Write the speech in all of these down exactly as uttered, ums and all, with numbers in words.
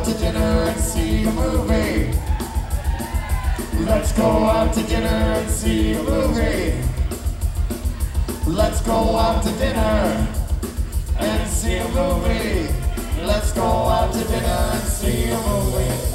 out to dinner and see a movie. Let's go out to dinner and see a movie. Let's go out to dinner and see a movie. Let's go out to dinner and see a movie.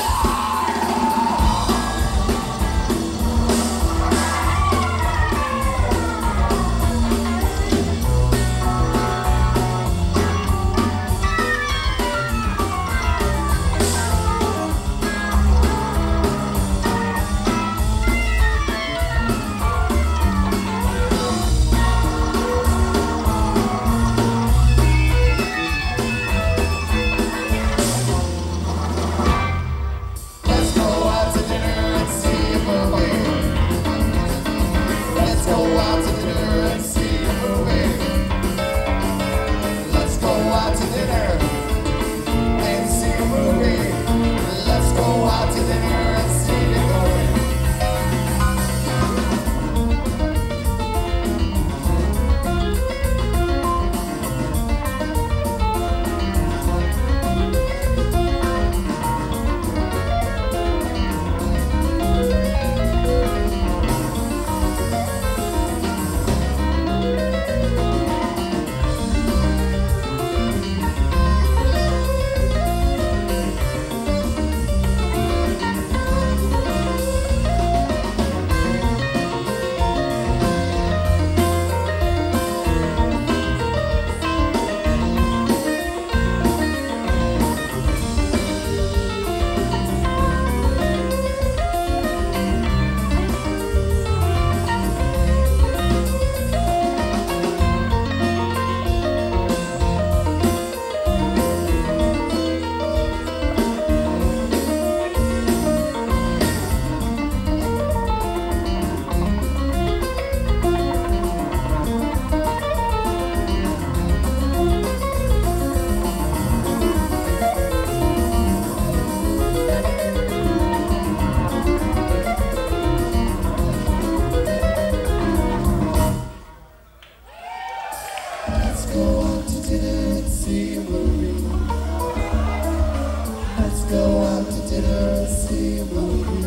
Go out to dinner and see a movie.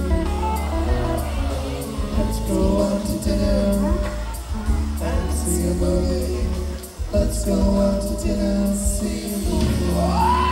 Let's go out to dinner and see a movie. Let's go out to dinner and see a movie.